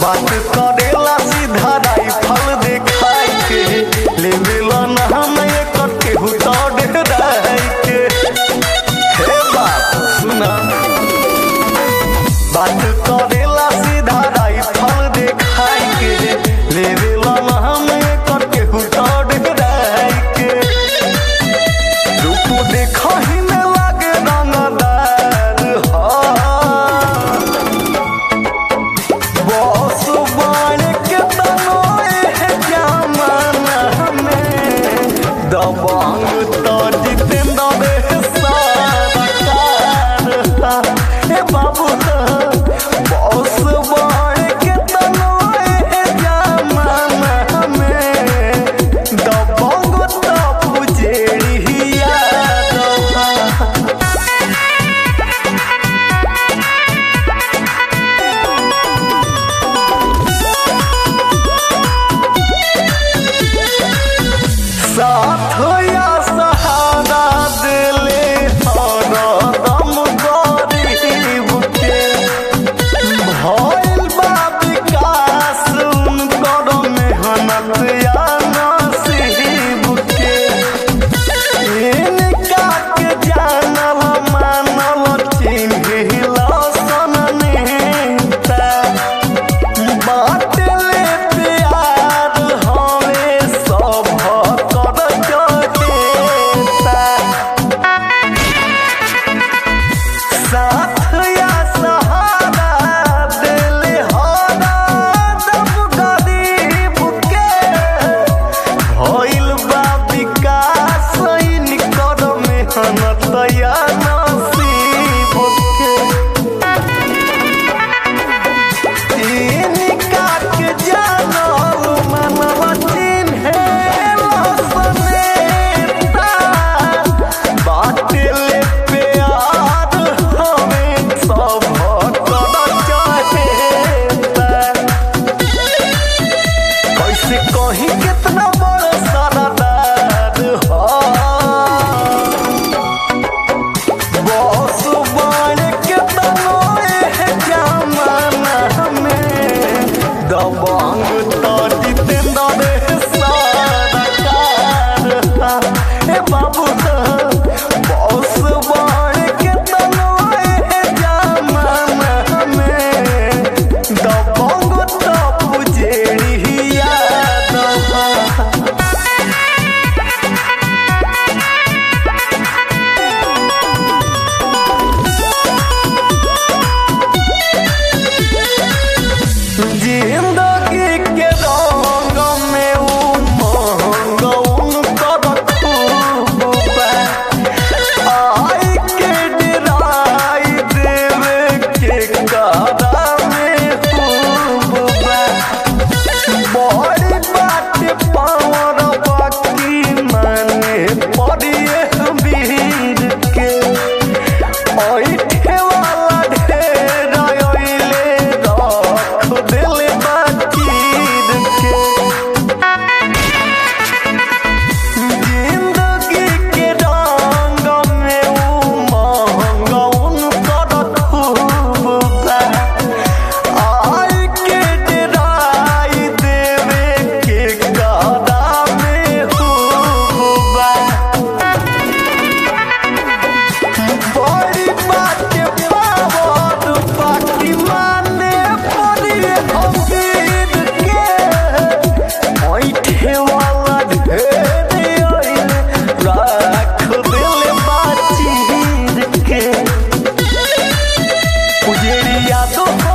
बात करेला सीधा राइफल दिखाई के लेवेला नाम एक केहू तो डराई के। हे बाप सुना, बात करेला सीधा राइफल दिखाई के लेवेला नाम एक केहू तो डराई के। रूप देखा ही न लागे रंगदार बॉस बन के तनो जमाना में दबंग तो जितेंद्र सरकार। हे बाबू बॉस बन के तनो जमाना में दबंग तो पुजेड़िया साथ या सहारा दिले हरदम गरीब के। भइल बा विकास उनकर मेहनत या नसीब के। इनका के जानल मानल चिन्हिला सन नेता। बाटले प्यार हवे सब साथ या सहारा दिले हरदम गरीब के। भइल बा विकास इनकर मेहनत या नसीब के। इनका के जानल मानल चिन्हेला सन नेता। बाटले प्यार हमें सब चाहेता। कैसे कहीं कितना बड़ सरदार बॉस बन के तनो जमाना में दबंग तो जितेंद्र सरकार। हे बाबू बॉस बन के तनो जमाना में दबंग तो पुजेड़िया जिंदगी के रंग में उमंग उनकर खूब बा। आई के डराई देवे के कारा में खूब बा। बड़ी बात पावर बाकी माने पड़िए वीर के। ऐठे वाला ढेर अइले रख दिले बाकीर के। जिंदगी के रंग में उमंग उनकर खूब बा। आई के डराई देवे के कारा में खूब बा। बड़ी बात पावर बाकी माने पड़िए वीर के। ऐठे वाला ढेर अइले रख दिले बाचीर के। पुजेड़िया तो